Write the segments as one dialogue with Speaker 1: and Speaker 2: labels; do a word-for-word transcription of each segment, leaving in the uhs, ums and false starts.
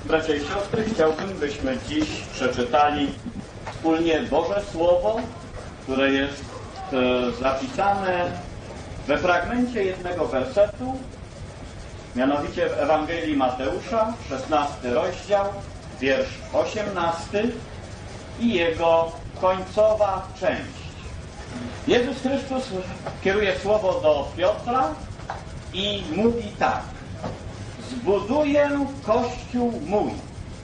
Speaker 1: Bracia i siostry, chciałbym, byśmy dziś przeczytali wspólnie Boże Słowo, które jest e, zapisane we fragmencie jednego wersetu, mianowicie w Ewangelii Mateusza, szesnasty rozdział, wiersz osiemnasty i jego końcowa część. Jezus Chrystus kieruje słowo do Piotra i mówi tak: zbuduję Kościół mój,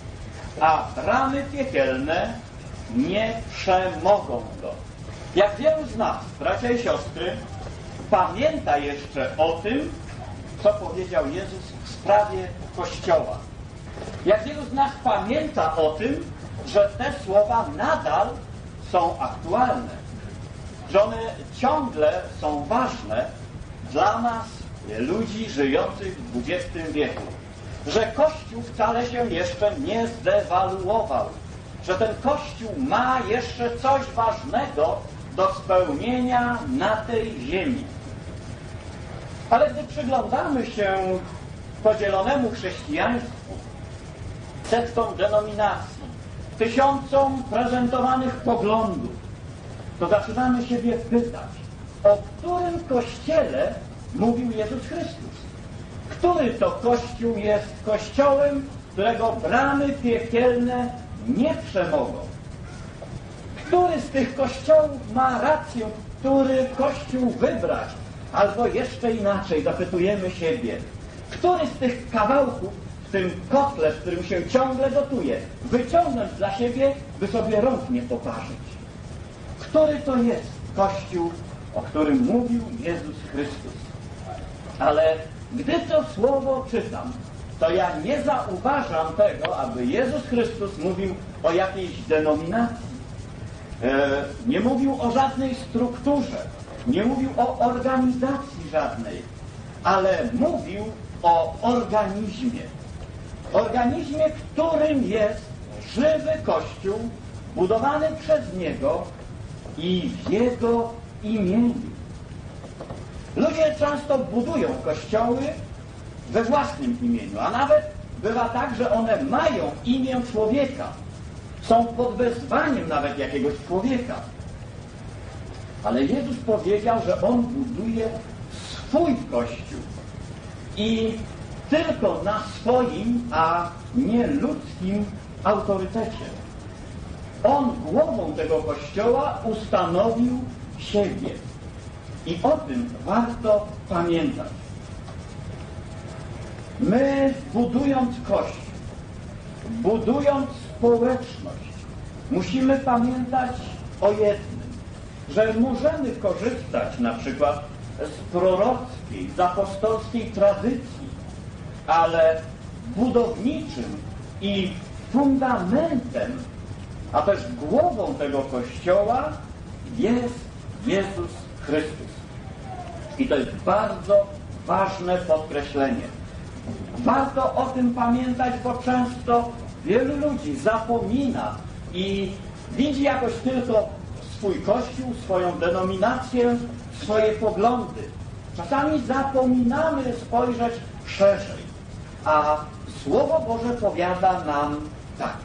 Speaker 1: a bramy piekielne nie przemogą go. Jak wielu z nas, bracia i siostry, pamięta jeszcze o tym, co powiedział Jezus w sprawie Kościoła. Jak wielu z nas pamięta o tym, że te słowa nadal są aktualne, że one ciągle są ważne dla nas, ludzi żyjących w dwudziestym wieku. Że Kościół wcale się jeszcze nie zdewaluował. Że ten Kościół ma jeszcze coś ważnego do spełnienia na tej ziemi. Ale gdy przyglądamy się podzielonemu chrześcijaństwu, setkom denominacji, tysiącom prezentowanych poglądów, to zaczynamy siebie pytać, o którym Kościele mówił Jezus Chrystus. Który to Kościół jest Kościołem, którego bramy piekielne nie przemogą? Który z tych kościołów ma rację, który Kościół wybrać? Albo jeszcze inaczej zapytujemy siebie, który z tych kawałków w tym kotle, w którym się ciągle gotuje, wyciągnąć dla siebie, by sobie rąk nie poparzyć? Który to jest Kościół, o którym mówił Jezus Chrystus? Ale gdy to słowo czytam, to ja nie zauważam tego, aby Jezus Chrystus mówił o jakiejś denominacji. E, nie mówił o żadnej strukturze, nie mówił o organizacji żadnej, ale mówił o organizmie. Organizmie, którym jest żywy Kościół, budowany przez Niego i w Jego imieniu. Ludzie często budują kościoły we własnym imieniu, a nawet bywa tak, że one mają imię człowieka. Są pod wezwaniem nawet jakiegoś człowieka. Ale Jezus powiedział, że On buduje swój Kościół i tylko na swoim, a nie ludzkim autorytecie. On głową tego Kościoła ustanowił siebie. I o tym warto pamiętać. My, budując Kościół, budując społeczność, musimy pamiętać o jednym, że możemy korzystać na przykład z prorockiej, z apostolskiej tradycji, ale budowniczym i fundamentem, a też głową tego Kościoła jest Jezus Chrystus. I to jest bardzo ważne podkreślenie. Warto o tym pamiętać, bo często wielu ludzi zapomina i widzi jakoś tylko swój Kościół, swoją denominację, swoje poglądy. Czasami zapominamy spojrzeć szerzej, a Słowo Boże powiada nam tak.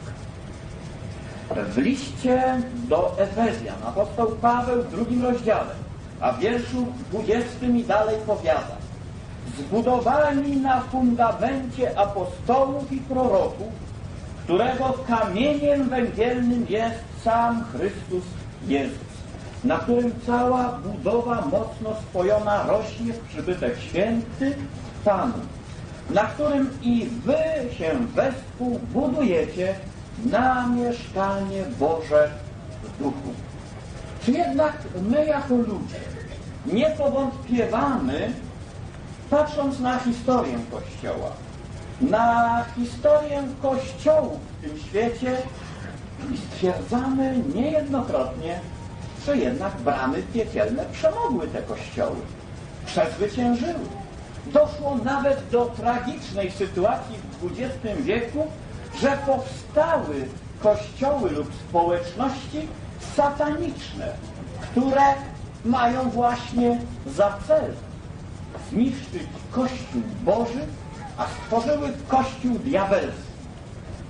Speaker 1: W liście do Efezjan apostoł Paweł w drugim rozdziale, a w wierszu dwudziestym i dalej powiada: zbudowani na fundamencie apostołów i proroków, którego kamieniem węgielnym jest sam Chrystus Jezus, na którym cała budowa mocno spojona rośnie w przybytek święty Panu, na którym i wy się wespół budujecie na mieszkanie Boże w duchu. Czy jednak my jako ludzie nie powątpiewamy, patrząc na historię Kościoła, na historię Kościołów w tym świecie, i stwierdzamy niejednokrotnie, że jednak bramy piekielne przemogły te kościoły, przezwyciężyły. Doszło nawet do tragicznej sytuacji w dwudziestym wieku, że powstały kościoły lub społeczności sataniczne, które mają właśnie za cel zniszczyć Kościół Boży, a stworzyły Kościół diabelski.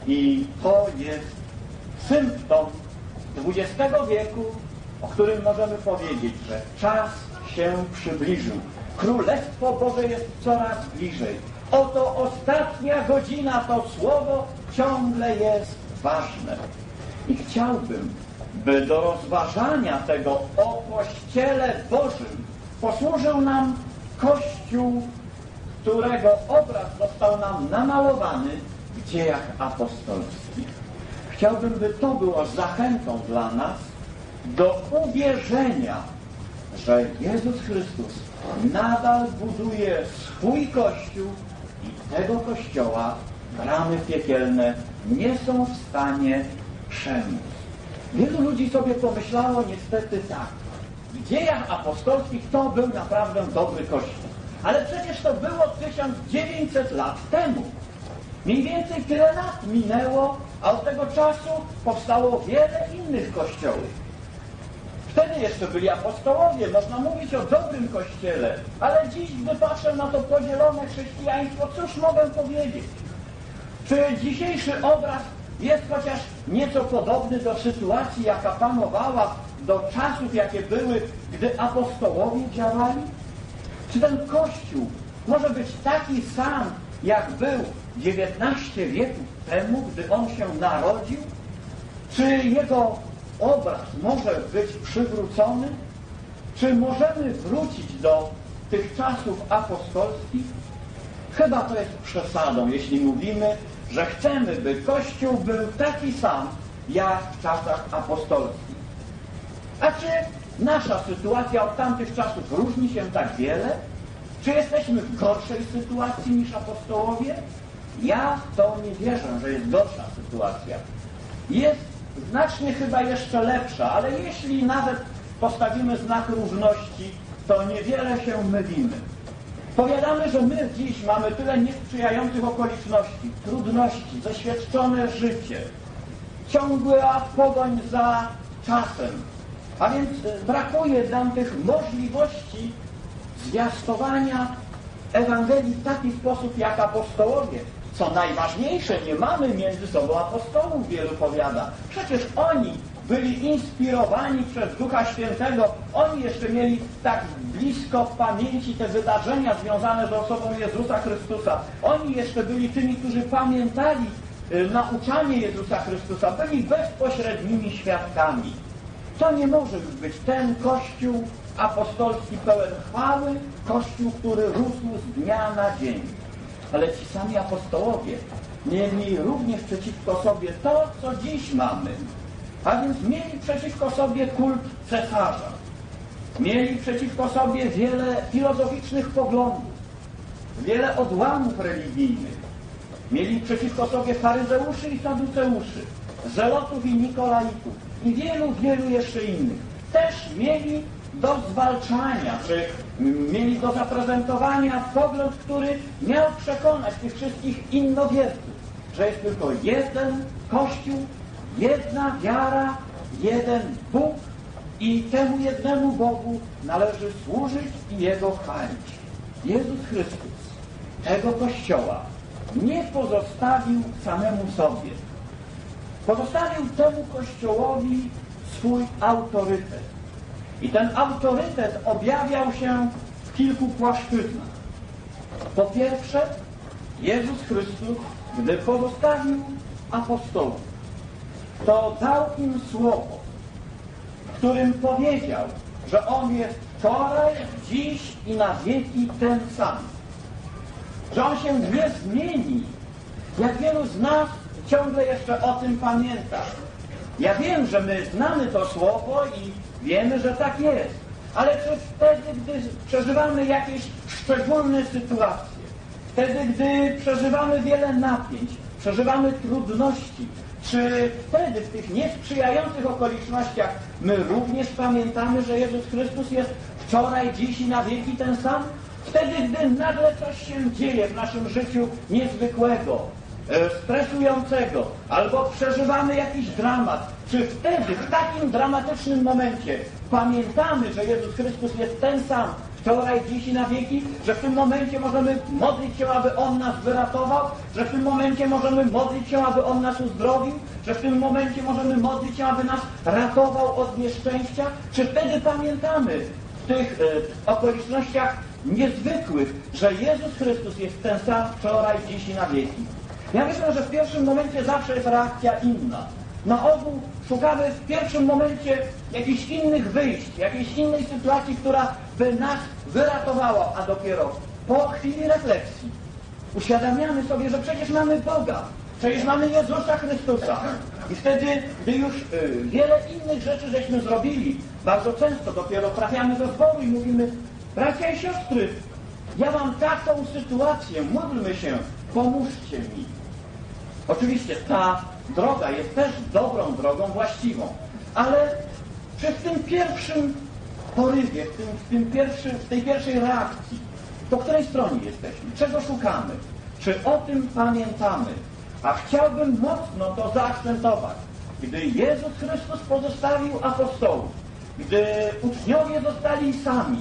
Speaker 1: I to jest symptom dwudziestego wieku, o którym możemy powiedzieć, że czas się przybliżył. Królestwo Boże jest coraz bliżej. Oto ostatnia godzina, to słowo ciągle jest ważne. I chciałbym, by do rozważania tego o Kościele Bożym posłużył nam Kościół, którego obraz został nam namalowany w Dziejach Apostolskich. Chciałbym, by to było zachętą dla nas do uwierzenia, że Jezus Chrystus nadal buduje swój Kościół i tego Kościoła bramy piekielne nie są w stanie przemóc. Wielu ludzi sobie pomyślało niestety tak. W Dziejach Apostolskich to był naprawdę dobry Kościół. Ale przecież to było tysiąc dziewięćset lat temu. Mniej więcej tyle lat minęło, a od tego czasu powstało wiele innych kościołów. Wtedy jeszcze byli apostołowie, można mówić o dobrym Kościele, ale dziś, gdy patrzę na to podzielone chrześcijaństwo, cóż mogę powiedzieć? Czy dzisiejszy obraz jest chociaż nieco podobny do sytuacji, jaka panowała, do czasów, jakie były, gdy apostołowie działali? Czy ten Kościół może być taki sam, jak był dziewiętnaście wieków temu, gdy on się narodził? Czy jego obraz może być przywrócony? Czy możemy wrócić do tych czasów apostolskich? Chyba to jest przesadą, jeśli mówimy, że chcemy, by Kościół był taki sam, jak w czasach apostolskich. A czy nasza sytuacja od tamtych czasów różni się tak wiele? Czy jesteśmy w gorszej sytuacji niż apostołowie? Ja w to nie wierzę, że jest gorsza sytuacja. Jest znacznie chyba jeszcze lepsza, ale jeśli nawet postawimy znak równości, to niewiele się mylimy. Powiadamy, że my dziś mamy tyle niesprzyjających okoliczności, trudności, zaświadczone życie, ciągła pogoń za czasem, a więc brakuje nam tych możliwości zwiastowania Ewangelii w taki sposób jak apostołowie. Co najważniejsze, nie mamy między sobą apostołów, wielu powiada. Przecież oni byli inspirowani przez Ducha Świętego. Oni jeszcze mieli tak blisko w pamięci te wydarzenia związane z osobą Jezusa Chrystusa. Oni jeszcze byli tymi, którzy pamiętali y, nauczanie Jezusa Chrystusa. Byli bezpośrednimi świadkami. To nie może już być ten Kościół apostolski pełen chwały, Kościół, który rósł z dnia na dzień. Ale ci sami apostołowie mieli również przeciwko sobie to, co dziś mamy. A więc mieli przeciwko sobie kult cesarza. Mieli przeciwko sobie wiele filozoficznych poglądów, wiele odłamów religijnych. Mieli przeciwko sobie faryzeuszy i saduceuszy, zelotów i nikolaitów i wielu, wielu jeszcze innych. Też mieli do zwalczania, czy mieli do zaprezentowania pogląd, który miał przekonać tych wszystkich innowierców, że jest tylko jeden Kościół, jedna wiara, jeden Bóg i temu jednemu Bogu należy służyć i Jego chwalić. Jezus Chrystus tego Kościoła nie pozostawił samemu sobie. Pozostawił temu Kościołowi swój autorytet. I ten autorytet objawiał się w kilku płaszczyznach. Po pierwsze, Jezus Chrystus, gdy pozostawił apostołów, to dał im słowo, w którym powiedział, że On jest wczoraj, dziś i na wieki ten sam. Że On się nie zmieni. Jak wielu z nas ciągle jeszcze o tym pamięta. Ja wiem, że my znamy to słowo i wiemy, że tak jest. Ale czy wtedy, gdy przeżywamy jakieś szczególne sytuacje, wtedy, gdy przeżywamy wiele napięć, przeżywamy trudności, czy wtedy w tych niesprzyjających okolicznościach my również pamiętamy, że Jezus Chrystus jest wczoraj, dziś i na wieki ten sam? Wtedy, gdy nagle coś się dzieje w naszym życiu niezwykłego, stresującego, albo przeżywamy jakiś dramat, czy wtedy, w takim dramatycznym momencie pamiętamy, że Jezus Chrystus jest ten sam
Speaker 2: wczoraj, dziś i na wieki, że w tym momencie możemy modlić się, aby On nas wyratował, że w tym momencie możemy modlić się, aby On nas uzdrowił, że w tym momencie możemy modlić się, aby nas ratował od nieszczęścia? Czy wtedy pamiętamy w tych e, okolicznościach niezwykłych, że Jezus Chrystus jest ten sam wczoraj, dziś i na wieki? Ja myślę, że w pierwszym momencie zawsze jest reakcja inna. Na ogół szukamy w pierwszym momencie jakichś innych wyjść, jakiejś innej sytuacji, która by nas wyratowała, a dopiero po chwili refleksji uświadamiamy sobie, że przecież mamy Boga, przecież mamy Jezusa Chrystusa. I wtedy, gdy już y, wiele innych rzeczy żeśmy zrobili, bardzo często dopiero trafiamy do zboru i mówimy: bracia i siostry, ja mam taką sytuację, módlmy się, pomóżcie mi. Oczywiście ta droga jest też dobrą drogą, właściwą, ale przy tym pierwszym porywie, w, tym, w, tym pierwszym, w tej pierwszej reakcji, po której stronie jesteśmy, czego szukamy, czy o tym pamiętamy? A chciałbym mocno to zaakcentować. Gdy Jezus Chrystus pozostawił apostołów, gdy uczniowie zostali sami,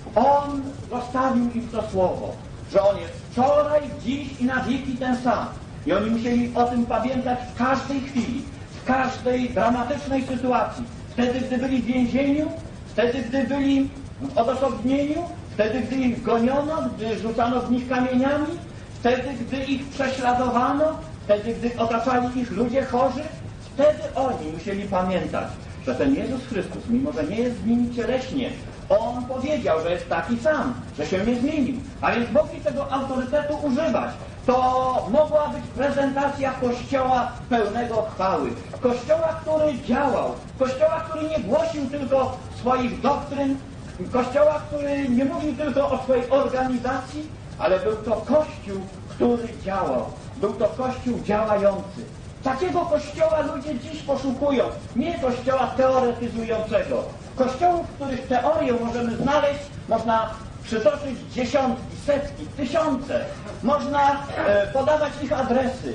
Speaker 2: On zostawił im to słowo, że On jest wczoraj, dziś i na wieki ten sam. I oni musieli o tym pamiętać w każdej chwili, w każdej dramatycznej sytuacji. Wtedy, gdy byli w więzieniu, wtedy, gdy byli w odosobnieniu, wtedy, gdy ich goniono, gdy rzucano w nich kamieniami, wtedy, gdy ich prześladowano, wtedy, gdy otaczali ich ludzie chorzy, wtedy oni musieli pamiętać, że ten Jezus Chrystus, mimo że nie jest z nimi cieleśnie, On powiedział, że jest taki sam, że się nie zmienił, a więc mogli tego autorytetu używać. To mogła być prezentacja Kościoła pełnego chwały. Kościoła, który działał. Kościoła, który nie głosił tylko swoich doktryn. Kościoła, który nie mówił tylko o swojej organizacji, ale był to Kościół, który działał. Był to Kościół działający. Takiego Kościoła ludzie dziś poszukują. Nie Kościoła teoretyzującego. Kościołów, w których teorię możemy znaleźć, można przytoczyć dziesiątki, setki, tysiące. Można e, podawać ich adresy,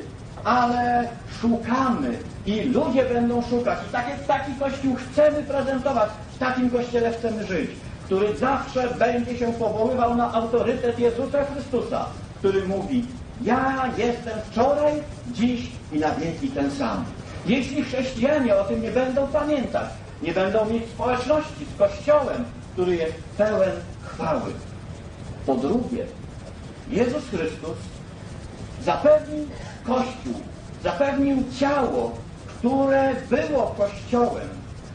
Speaker 2: ale szukamy i ludzie będą szukać. I taki, taki Kościół chcemy prezentować, w takim Kościele chcemy żyć, który zawsze będzie się powoływał na autorytet Jezusa Chrystusa, który mówi: ja jestem wczoraj, dziś i na wieki ten sam. Jeśli chrześcijanie o tym nie będą pamiętać, nie będą mieć społeczności z Kościołem, który jest pełen chwały. Po drugie, Jezus Chrystus zapewnił Kościół, zapewnił ciało, które było Kościołem,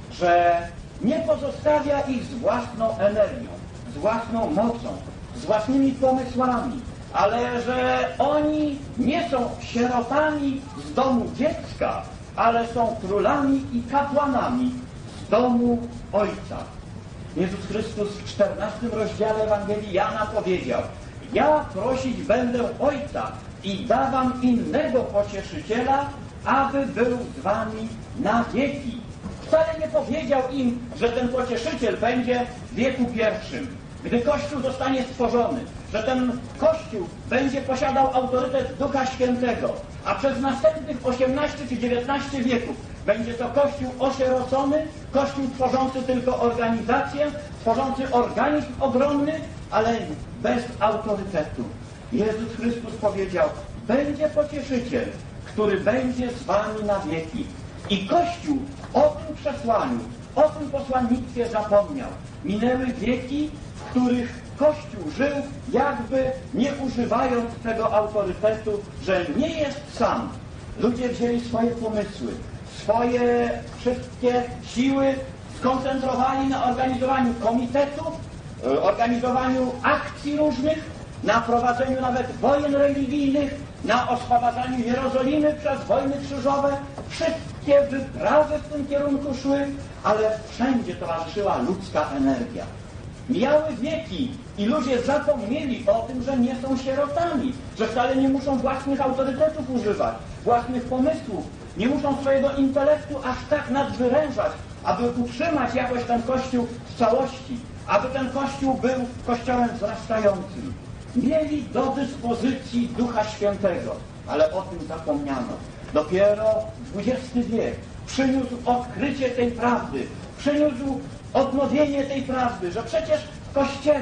Speaker 2: że nie pozostawia ich z własną energią, z własną mocą, z własnymi pomysłami, ale że oni nie są sierotami z domu dziecka, ale są królami i kapłanami z domu Ojca. Jezus Chrystus w czternastym rozdziale Ewangelii Jana powiedział: ja prosić będę Ojca i da wam innego pocieszyciela, aby był z wami na wieki. Wcale nie powiedział im, że ten pocieszyciel będzie w wieku pierwszym, gdy Kościół zostanie stworzony, że ten Kościół będzie posiadał autorytet Ducha Świętego, a przez następnych osiemnaście czy dziewiętnaście wieków będzie to Kościół osierocony, Kościół tworzący tylko organizację, tworzący organizm ogromny, ale bez autorytetu. Jezus Chrystus powiedział: będzie pocieszyciel, który będzie z wami na wieki. I Kościół o tym przesłaniu, o tym posłannictwie zapomniał. Minęły wieki, w których Kościół żył, jakby nie używając tego autorytetu, że nie jest sam. Ludzie wzięli swoje pomysły, swoje wszystkie siły skoncentrowali na organizowaniu komitetów, organizowaniu akcji różnych, na prowadzeniu nawet wojen religijnych, na oswabadzaniu Jerozolimy przez wojny krzyżowe. Wszystkie wyprawy w tym kierunku szły, ale wszędzie towarzyszyła ludzka energia. Mijały wieki i ludzie zapomnieli o tym, że nie są sierotami, że wcale nie muszą własnych autorytetów używać, własnych pomysłów, nie muszą swojego intelektu aż tak nadwyrężać, aby utrzymać jakoś ten Kościół w całości, aby ten Kościół był Kościołem wzrastającym. Mieli do dyspozycji Ducha Świętego, ale o tym zapomniano. Dopiero dwudziesty wiek przyniósł odkrycie tej prawdy, przyniósł odnowienie tej prawdy, że przecież w Kościele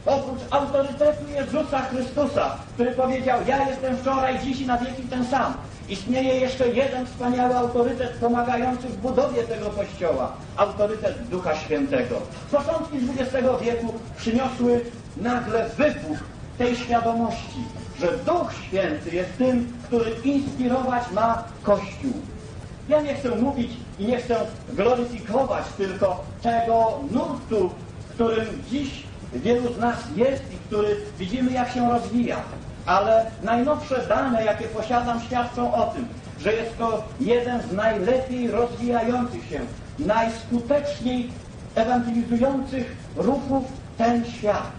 Speaker 2: oprócz autorytetu Jezusa Chrystusa, który powiedział: ja jestem wczoraj, dziś i na wieki ten sam, istnieje jeszcze jeden wspaniały autorytet pomagający w budowie tego Kościoła. Autorytet Ducha Świętego. Początki dwudziestego wieku przyniosły nagle wybuch tej świadomości, że Duch Święty jest tym, który inspirować ma Kościół. Ja nie chcę mówić i nie chcę gloryfikować tylko tego nurtu, w którym dziś wielu z nas jest i który widzimy, jak się rozwija. Ale najnowsze dane, jakie posiadam, świadczą o tym, że jest to jeden z najlepiej rozwijających się, najskuteczniej ewangelizujących ruchów ten świat.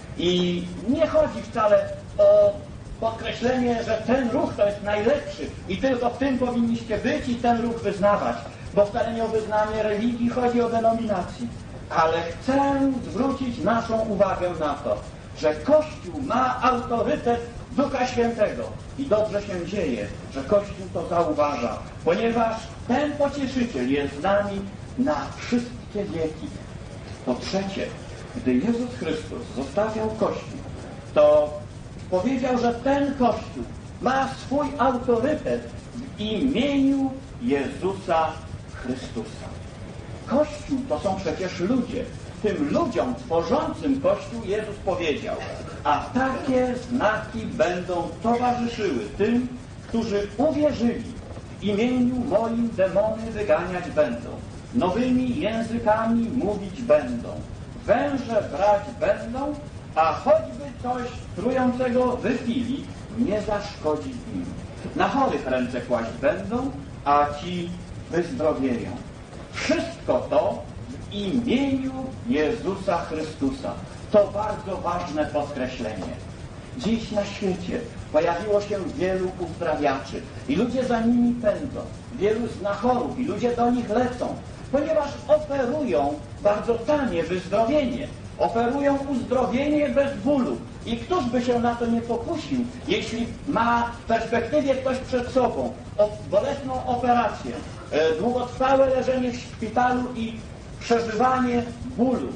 Speaker 2: I nie chodzi wcale o podkreślenie, że ten ruch to jest najlepszy i tylko w tym powinniście być i ten ruch wyznawać, bo wcale nie o wyznanie religii, chodzi o denominacji. Ale chcę zwrócić naszą uwagę na to, że Kościół ma autorytet Ducha Świętego i dobrze się dzieje, że Kościół to zauważa, ponieważ ten Pocieszyciel jest z nami na wszystkie wieki. Po trzecie, gdy Jezus Chrystus zostawiał Kościół, to powiedział, że ten Kościół ma swój autorytet w imieniu Jezusa Chrystusa. Kościół to są przecież ludzie. Tym ludziom tworzącym Kościół Jezus powiedział: a takie znaki będą towarzyszyły tym, którzy uwierzyli. W imieniu moim demony wyganiać będą, nowymi językami mówić będą, węże brać będą, a choćby coś trującego wypili, nie zaszkodzi im. Na chorych ręce kłaść będą, a ci wyzdrowieją. Wszystko to w imieniu Jezusa Chrystusa. To bardzo ważne podkreślenie. Dziś na świecie pojawiło się wielu uzdrawiaczy i ludzie za nimi pędzą. Wielu znachorów i ludzie do nich lecą, ponieważ oferują bardzo tanie wyzdrowienie. Oferują uzdrowienie bez bólu. I któż by się na to nie pokusił, jeśli ma w perspektywie ktoś przed sobą bolesną operację, długotrwałe leżenie w szpitalu i przeżywanie bólu.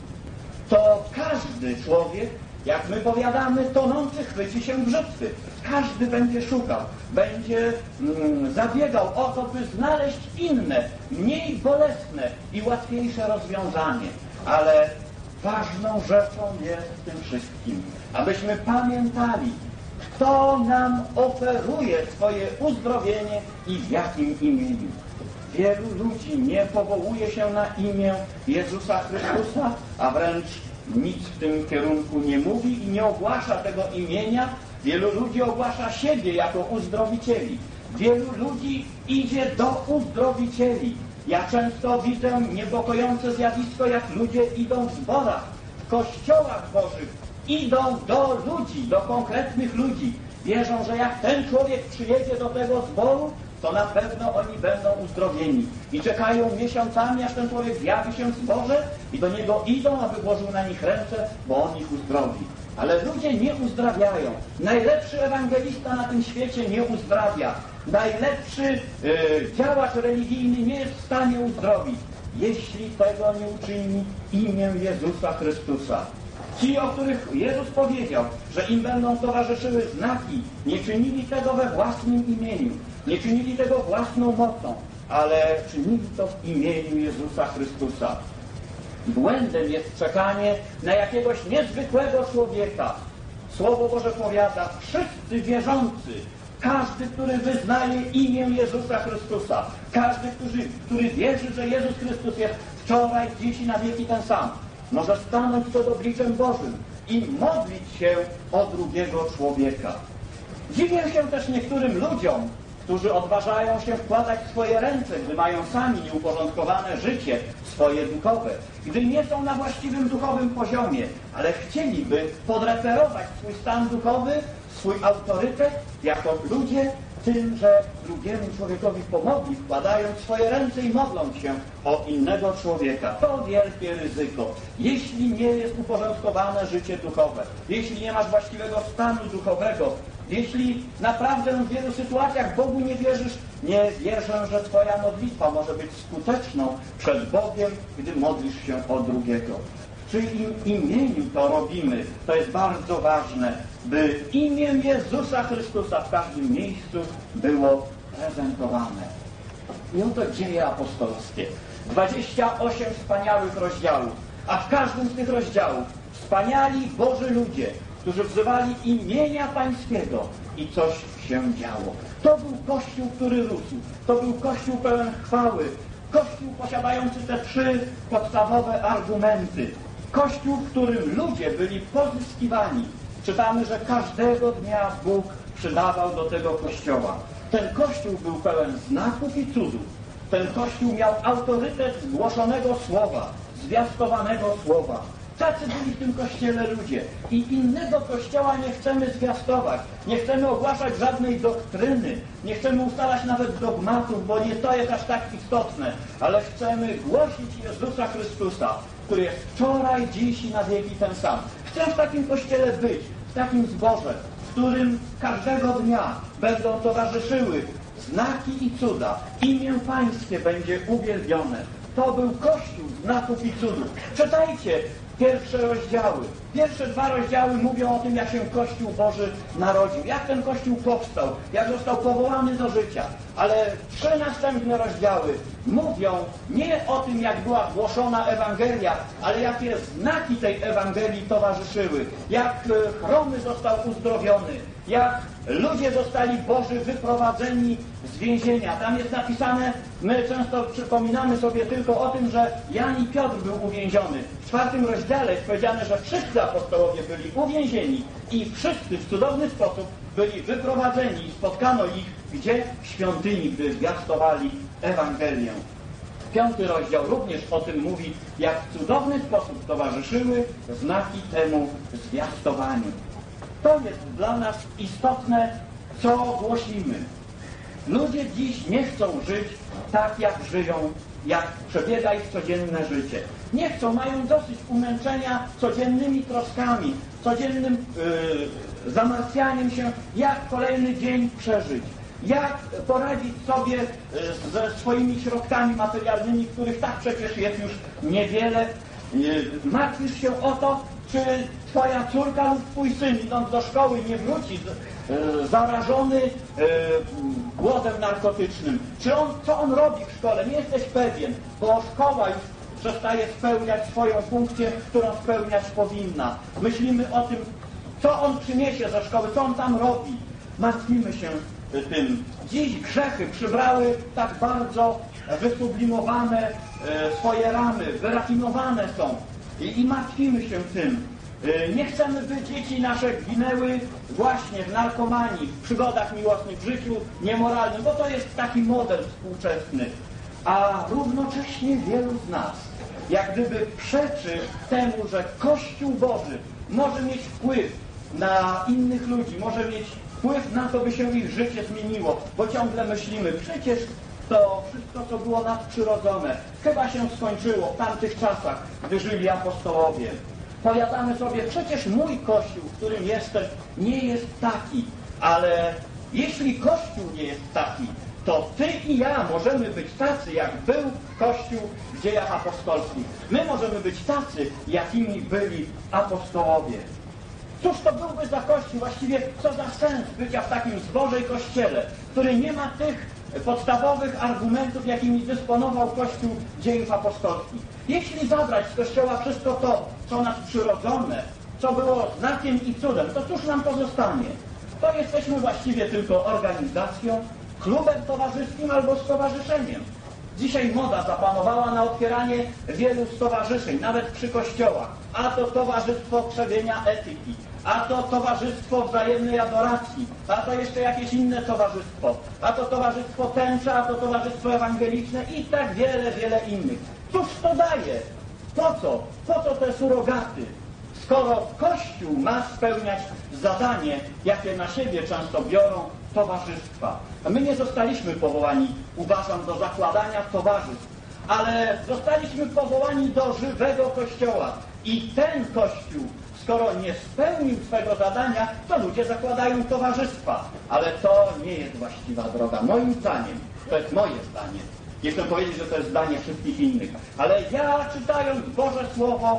Speaker 2: To każdy człowiek, jak my powiadamy, tonący chwyci się brzytwy. Każdy będzie szukał, będzie mm, zabiegał o to, by znaleźć inne, mniej bolesne i łatwiejsze rozwiązanie. Ale ważną rzeczą jest w tym wszystkim, abyśmy pamiętali, kto nam oferuje swoje uzdrowienie i w jakim imieniu. Wielu ludzi nie powołuje się na imię Jezusa Chrystusa, a wręcz nic w tym kierunku nie mówi i nie ogłasza tego imienia. Wielu ludzi ogłasza siebie jako uzdrowicieli. Wielu ludzi idzie do uzdrowicieli. Ja często widzę niepokojące zjawisko, jak ludzie idą w zborach, w kościołach Bożych, idą do ludzi, do konkretnych ludzi. Wierzą, że jak ten człowiek przyjedzie do tego zboru, to na pewno oni będą uzdrowieni. I czekają miesiącami, aż ten człowiek zjawi się w zborze i do niego idą, aby włożył na nich ręce, bo on ich uzdrowi. Ale ludzie nie uzdrawiają. Najlepszy ewangelista na tym świecie nie uzdrawia. Najlepszy yy, działacz religijny nie jest w stanie uzdrowić, jeśli tego nie uczyni imię Jezusa Chrystusa. Ci, o których Jezus powiedział, że im będą towarzyszyły znaki, nie czynili tego we własnym imieniu, nie czynili tego własną mocą, ale czynili to w imieniu Jezusa Chrystusa. Błędem jest czekanie na jakiegoś niezwykłego człowieka. Słowo Boże powiada: wszyscy wierzący, każdy, który wyznaje imię Jezusa Chrystusa, każdy, który, który wierzy, że Jezus Chrystus jest wczoraj, dziś i na wieki ten sam, może stanąć przed obliczem Bożym i modlić się o drugiego człowieka. Dziwię się też niektórym ludziom, którzy odważają się wkładać swoje ręce, gdy mają sami nieuporządkowane życie swoje duchowe, gdy nie są na właściwym duchowym poziomie, ale chcieliby podreperować swój stan duchowy, swój autorytet jako ludzie tym, że drugiemu człowiekowi pomogli, wkładając swoje ręce i modląc się o innego człowieka. To wielkie ryzyko. Jeśli nie jest uporządkowane życie duchowe, jeśli nie masz właściwego stanu duchowego, jeśli naprawdę w wielu sytuacjach Bogu nie wierzysz, nie wierzę, że Twoja modlitwa może być skuteczną przed Bogiem, gdy modlisz się o drugiego. czyim imieniu to robimy. To jest bardzo ważne, by imię Jezusa Chrystusa w każdym miejscu było prezentowane. I oto dzieje apostolskie. dwadzieścia osiem wspaniałych rozdziałów, a w każdym z tych rozdziałów wspaniali Boży ludzie, którzy wzywali imienia Pańskiego i coś się działo. To był Kościół, który rósł. To był Kościół pełen chwały. Kościół posiadający te trzy podstawowe argumenty. Kościół, w którym ludzie byli pozyskiwani. Czytamy, że każdego dnia Bóg przydawał do tego Kościoła. Ten Kościół był pełen znaków i cudów. Ten Kościół miał autorytet zgłoszonego słowa, zwiastowanego słowa. Tacy byli w tym Kościele ludzie. I innego Kościoła nie chcemy zwiastować. Nie chcemy ogłaszać żadnej doktryny. Nie chcemy ustalać nawet dogmatów, bo nie to jest aż tak istotne. Ale chcemy głosić Jezusa Chrystusa, który jest wczoraj, dziś i na wieki ten sam. Chcę w takim Kościele być, w takim zborze, w którym każdego dnia będą towarzyszyły znaki i cuda. Imię Pańskie będzie uwielbione. To był Kościół znaków i cudów. Czytajcie pierwsze rozdziały. Pierwsze dwa rozdziały mówią o tym, jak się Kościół Boży narodził, jak ten Kościół powstał, jak został powołany do życia. Ale trzy następne rozdziały mówią nie o tym, jak była głoszona Ewangelia, ale jakie znaki tej Ewangelii towarzyszyły, jak chromy został uzdrowiony, jak ludzie zostali Boży wyprowadzeni z więzienia. Tam jest napisane, my często przypominamy sobie tylko o tym, że Jan i Piotr był uwięziony. W czwartym rozdziale jest powiedziane, że wszyscy apostołowie byli uwięzieni i wszyscy w cudowny sposób byli wyprowadzeni i spotkano ich gdzie? W świątyni, gdy zwiastowali Ewangelię. Piąty rozdział również o tym mówi, jak w cudowny sposób towarzyszyły znaki temu zwiastowaniu. To jest dla nas istotne, co głosimy. Ludzie dziś nie chcą żyć tak, jak żyją, jak przebiega ich codzienne życie. Nie chcą, mają dosyć umęczenia codziennymi troskami, codziennym yy, zamartwianiem się, jak kolejny dzień przeżyć. Jak poradzić sobie ze swoimi środkami materialnymi, których tak przecież jest już niewiele. Martwisz się o to, czy twoja córka lub twój syn, idąc do szkoły, nie wróci zarażony głodem narkotycznym. Czy on, co on robi w szkole? Nie jesteś pewien, bo szkoła już przestaje spełniać swoją funkcję, którą spełniać powinna. Myślimy o tym, co on przyniesie ze szkoły, co on tam robi. Martwimy się tym. Dziś grzechy przybrały tak bardzo wysublimowane e, swoje ramy, wyrafinowane są i, i martwimy się tym. E, nie chcemy, by dzieci nasze ginęły właśnie w narkomanii, w przygodach miłosnych, w życiu niemoralnym, bo to jest taki model współczesny. A równocześnie wielu z nas jak gdyby przeczy temu, że Kościół Boży może mieć wpływ na innych ludzi, może mieć wpływ na to, by się ich życie zmieniło, bo ciągle myślimy, przecież to wszystko, co było nadprzyrodzone, chyba się skończyło w tamtych czasach, gdy żyli apostołowie. Powiadamy sobie, przecież mój Kościół, w którym jestem, nie jest taki, ale jeśli Kościół nie jest taki, to ty i ja możemy być tacy, jak był Kościół w dziejach apostolskich. My możemy być tacy, jakimi byli apostołowie. Cóż to byłby za Kościół? Właściwie co za sens bycia w takim zborze i Kościele, który nie ma tych podstawowych argumentów, jakimi dysponował Kościół dziejów apostolskich. Jeśli zabrać z Kościoła wszystko to, co nas przyrodzone, co było znakiem i cudem, to cóż nam pozostanie? To jesteśmy właściwie tylko organizacją, klubem towarzyskim albo stowarzyszeniem. Dzisiaj moda zapanowała na otwieranie wielu stowarzyszeń, nawet przy kościołach. A to Towarzystwo Krzewienia Etyki, a to Towarzystwo Wzajemnej Adoracji, a to jeszcze jakieś inne towarzystwo, a to Towarzystwo Tęcza, a to Towarzystwo Ewangeliczne i tak wiele, wiele innych. Cóż to daje? Po co? Po co te surogaty? Skoro Kościół ma spełniać zadanie, jakie na siebie często biorą towarzystwa. A my nie zostaliśmy powołani, uważam, do zakładania towarzystw, ale zostaliśmy powołani do żywego Kościoła. I ten Kościół, skoro nie spełnił swego zadania, to ludzie zakładają towarzystwa. Ale to nie jest właściwa droga. Moim zdaniem, to jest moje zdanie. Nie chcę powiedzieć, że to jest zdanie wszystkich innych, ale ja, czytając Boże Słowo,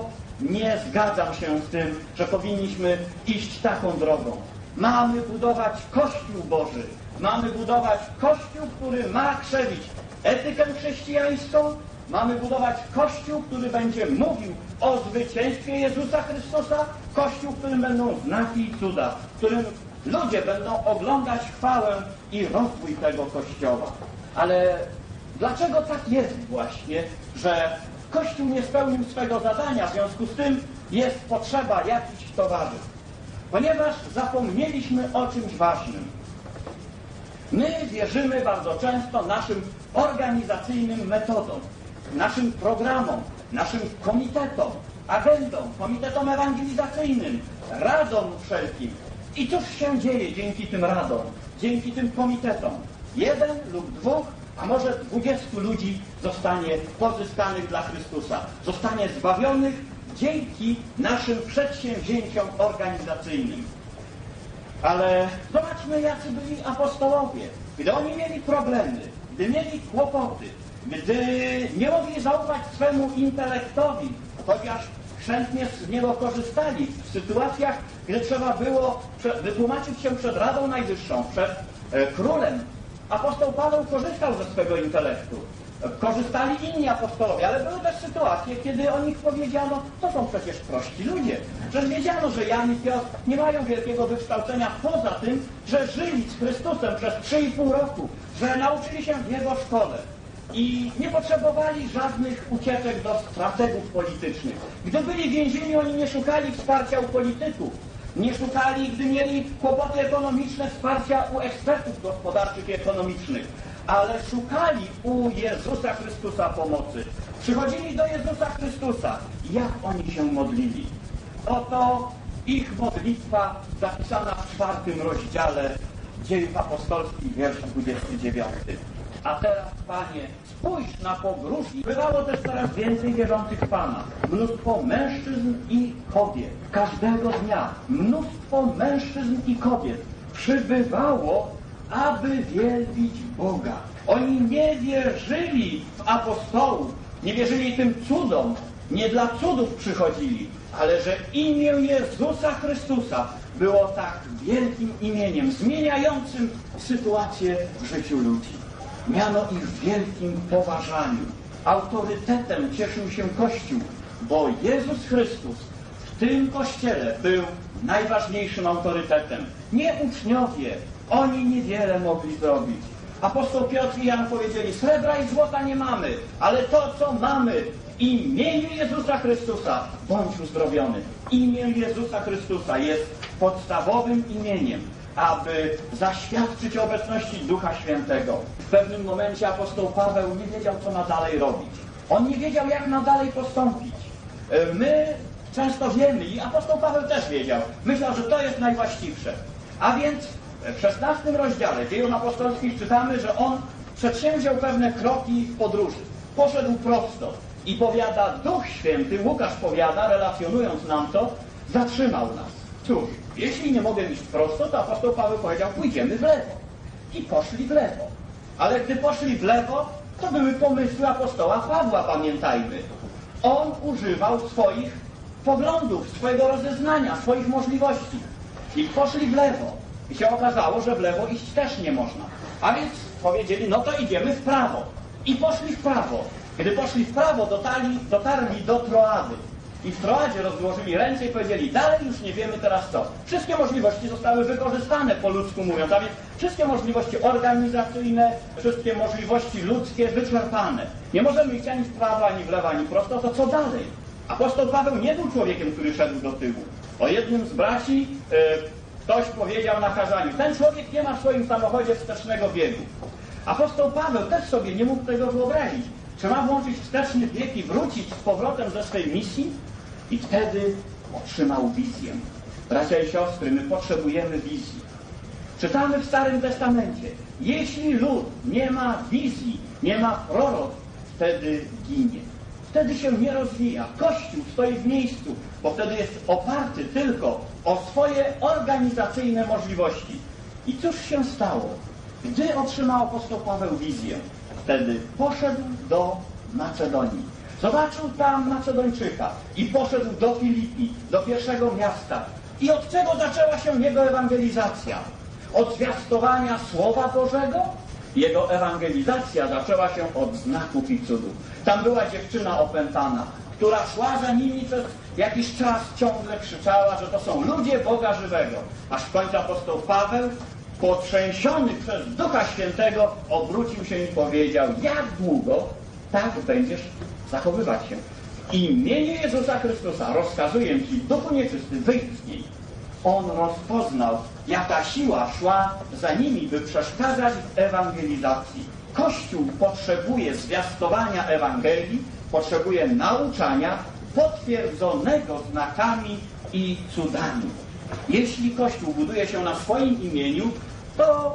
Speaker 2: nie zgadzam się z tym, że powinniśmy iść taką drogą. Mamy budować Kościół Boży. Mamy budować Kościół, który ma krzewić etykę chrześcijańską. Mamy budować Kościół, który będzie mówił o zwycięstwie Jezusa Chrystusa. Kościół, w którym będą znaki i cuda, w którym ludzie będą oglądać chwałę i rozwój tego Kościoła. Ale dlaczego tak jest właśnie, że Kościół nie spełnił swego zadania, w związku z tym jest potrzeba jakichś towarzystw? Ponieważ zapomnieliśmy o czymś ważnym. My wierzymy bardzo często naszym organizacyjnym metodom, naszym programom, naszym komitetom, agendom, komitetom ewangelizacyjnym, radom wszelkim. I cóż się dzieje dzięki tym radom, dzięki tym komitetom? Jeden lub dwóch, a może dwudziestu ludzi zostanie pozyskanych dla Chrystusa, zostanie zbawionych dzięki naszym przedsięwzięciom organizacyjnym. Ale zobaczmy, jacy byli apostołowie. Gdy oni mieli problemy, gdy mieli kłopoty, gdy nie mogli zaufać swemu intelektowi, chociaż chętnie z niego korzystali w sytuacjach, gdy trzeba było wytłumaczyć się przed Radą Najwyższą, przed e, królem, apostoł Paweł korzystał ze swego intelektu. Korzystali inni apostołowie, ale były też sytuacje, kiedy o nich powiedziano, to są przecież prości ludzie. Przecież wiedziano, że Jan i Piotr nie mają wielkiego wykształcenia poza tym, że żyli z Chrystusem przez trzy i pół roku, że nauczyli się w Jego szkole i nie potrzebowali żadnych ucieczek do strategów politycznych. Gdy byli w więzieniu, oni nie szukali wsparcia u polityków. Nie szukali, gdy mieli kłopoty ekonomiczne, wsparcia u ekspertów gospodarczych i ekonomicznych, ale szukali u Jezusa Chrystusa pomocy. Przychodzili do Jezusa Chrystusa. Jak oni się modlili? Oto ich modlitwa zapisana w czwartym rozdziale Dziejów Apostolskich, wiersz dwudziesty dziewiąty. A teraz, Panie, spójrz na pogróżki. Bywało też coraz więcej wierzących w Pana. Mnóstwo mężczyzn i kobiet. Każdego dnia mnóstwo mężczyzn i kobiet przybywało, aby wielbić Boga. Oni nie wierzyli w apostołów, nie wierzyli tym cudom. Nie dla cudów przychodzili, ale że imię Jezusa Chrystusa było tak wielkim imieniem, zmieniającym sytuację w życiu ludzi. Miano ich w wielkim poważaniu. Autorytetem cieszył się Kościół, bo Jezus Chrystus w tym Kościele był najważniejszym autorytetem. Nie uczniowie, oni niewiele mogli zrobić. Apostoł Piotr i Jan powiedzieli, srebra i złota nie mamy, ale to, co mamy, w imieniu Jezusa Chrystusa, bądź uzdrowiony. Imię Jezusa Chrystusa jest podstawowym imieniem, aby zaświadczyć o obecności Ducha Świętego. W pewnym momencie apostoł Paweł nie wiedział, co ma dalej robić. On nie wiedział, jak ma dalej postąpić. My często wiemy, i apostoł Paweł też wiedział, myślał, że to jest najwłaściwsze. A więc w szesnastym rozdziale Dziejów Apostolskich czytamy, że on przedsięwziął pewne kroki w podróży. Poszedł prosto i powiada, Duch Święty, Łukasz powiada, relacjonując nam to, zatrzymał nas. Cóż, jeśli nie mogę iść prosto, to apostoł Paweł powiedział, pójdziemy w lewo. I poszli w lewo. Ale gdy poszli w lewo, to były pomysły apostoła Pawła, pamiętajmy. On używał swoich poglądów, swojego rozeznania, swoich możliwości. I poszli w lewo. I się okazało, że w lewo iść też nie można. A więc powiedzieli, no to idziemy w prawo. I poszli w prawo. Gdy poszli w prawo, dotarli, dotarli do Troady. I w Troadzie rozłożyli ręce i powiedzieli, dalej już nie wiemy teraz co. Wszystkie możliwości zostały wykorzystane, po ludzku mówiąc, a więc wszystkie możliwości organizacyjne, wszystkie możliwości ludzkie wyczerpane. Nie możemy iść ani w prawo, ani w lewo, ani prosto, to co dalej? Apostoł Paweł nie był człowiekiem, który szedł do tyłu. O jednym z braci yy, ktoś powiedział na kazaniu, ten człowiek nie ma w swoim samochodzie wstecznego biegu. Apostoł Paweł też sobie nie mógł tego wyobrazić. Trzeba włączyć wsteczny bieg i wrócić z powrotem ze swej misji? I wtedy otrzymał wizję. Bracia i siostry, my potrzebujemy wizji. Czytamy w Starym Testamencie. Jeśli lud nie ma wizji, nie ma prorok, wtedy ginie. Wtedy się nie rozwija. Kościół stoi w miejscu, bo wtedy jest oparty tylko o swoje organizacyjne możliwości. I cóż się stało? Gdy otrzymał apostoł Paweł wizję, wtedy poszedł do Macedonii. Zobaczył tam Macedończyka i poszedł do Filipi, do pierwszego miasta. I od czego zaczęła się jego ewangelizacja? Od zwiastowania Słowa Bożego? Jego ewangelizacja zaczęła się od znaków i cudów. Tam była dziewczyna opętana, która szła za nimi przez jakiś czas, ciągle krzyczała, że to są ludzie Boga żywego. Aż w końcu apostoł Paweł, potrzęsiony przez Ducha Świętego, obrócił się i powiedział: jak długo tak będziesz zachowywać się? W imieniu Jezusa Chrystusa rozkazuję Ci, duchu nieczysty, wyjdź z niej. On rozpoznał, jaka siła szła za nimi, by przeszkadzać w ewangelizacji. Kościół potrzebuje zwiastowania Ewangelii, potrzebuje nauczania potwierdzonego znakami i cudami. Jeśli Kościół buduje się na swoim imieniu, to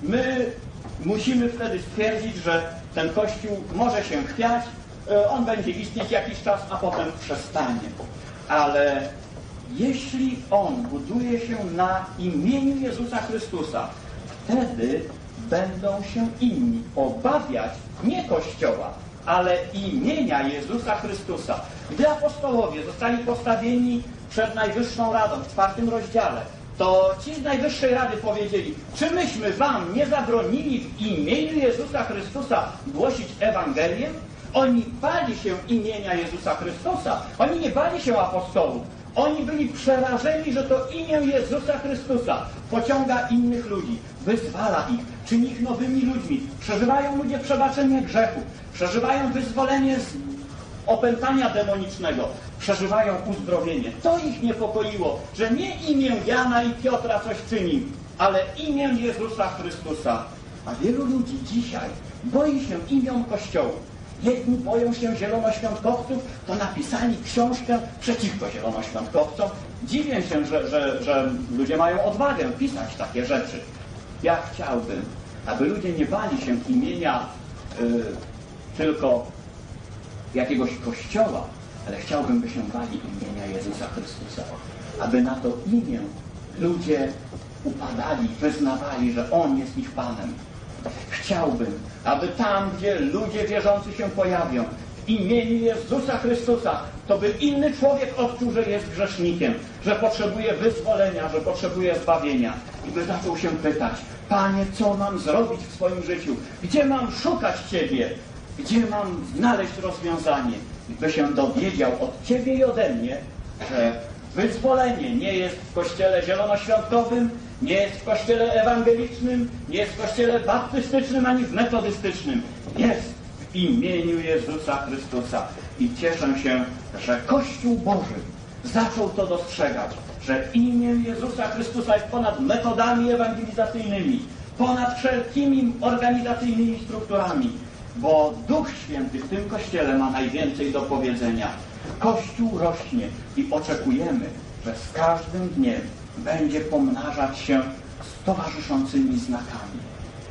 Speaker 2: my musimy wtedy stwierdzić, że ten Kościół może się chwiać, on będzie istnieć jakiś czas, a potem przestanie. Ale jeśli on buduje się na imieniu Jezusa Chrystusa, wtedy będą się inni obawiać nie Kościoła, ale imienia Jezusa Chrystusa. Gdy apostołowie zostali postawieni przed Najwyższą Radą w czwartym rozdziale, to ci z Najwyższej Rady powiedzieli: czy myśmy wam nie zabronili w imieniu Jezusa Chrystusa głosić Ewangelię? Oni bali się imienia Jezusa Chrystusa. Oni nie bali się apostołów. Oni byli przerażeni, że to imię Jezusa Chrystusa pociąga innych ludzi, wyzwala ich, czyni ich nowymi ludźmi. Przeżywają ludzie przebaczenie grzechu, przeżywają wyzwolenie z opętania demonicznego, przeżywają uzdrowienie. To ich niepokoiło, że nie imię Jana i Piotra coś czyni, ale imię Jezusa Chrystusa. A wielu ludzi dzisiaj boi się imion Kościołów. Jedni boją się zielonoświątkowców, to napisali książkę przeciwko zielonoświątkowcom. Dziwię się, że, że, że ludzie mają odwagę pisać takie rzeczy. Ja chciałbym, aby ludzie nie bali się imienia y, tylko jakiegoś kościoła, ale chciałbym, by się bali imienia Jezusa Chrystusa. Aby na to imię ludzie upadali, wyznawali, że On jest ich Panem. Chciałbym, aby tam, gdzie ludzie wierzący się pojawią, w imieniu Jezusa Chrystusa, to by inny człowiek odczuł, że jest grzesznikiem, że potrzebuje wyzwolenia, że potrzebuje zbawienia. I by zaczął się pytać: Panie, co mam zrobić w swoim życiu? Gdzie mam szukać Ciebie? Gdzie mam znaleźć rozwiązanie? I by się dowiedział od Ciebie i ode mnie, że wyzwolenie nie jest w kościele zielonoświątkowym, nie jest w kościele ewangelicznym, nie jest w kościele baptystycznym ani w metodystycznym. Jest w imieniu Jezusa Chrystusa. I cieszę się, że Kościół Boży zaczął to dostrzegać, że imię Jezusa Chrystusa jest ponad metodami ewangelizacyjnymi, ponad wszelkimi organizacyjnymi strukturami, bo Duch Święty w tym Kościele ma najwięcej do powiedzenia. Kościół rośnie i oczekujemy, że z każdym dniem będzie pomnażać się z towarzyszącymi znakami.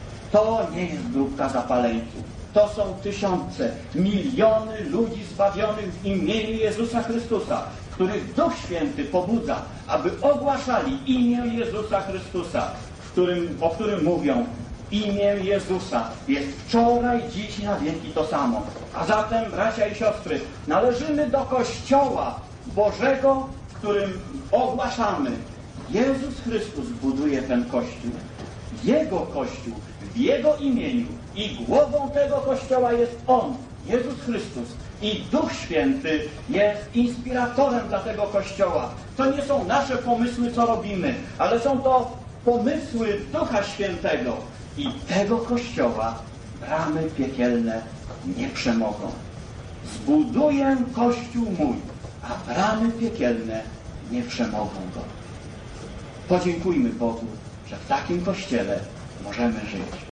Speaker 2: To nie jest grupka zapaleńców. To są tysiące, miliony ludzi zbawionych w imieniu Jezusa Chrystusa, których Duch Święty pobudza, aby ogłaszali imię Jezusa Chrystusa, w którym, o którym mówią: imię Jezusa jest wczoraj, dziś i na wieki to samo. A zatem, bracia i siostry, należymy do Kościoła Bożego, w którym ogłaszamy: Jezus Chrystus buduje ten Kościół. Jego Kościół w Jego imieniu i głową tego Kościoła jest On, Jezus Chrystus. I Duch Święty jest inspiratorem dla tego Kościoła. To nie są nasze pomysły, co robimy, ale są to pomysły Ducha Świętego. I tego Kościoła bramy piekielne nie przemogą. Zbuduję Kościół mój, a bramy piekielne nie przemogą go. Podziękujmy Bogu, że w takim Kościele możemy żyć.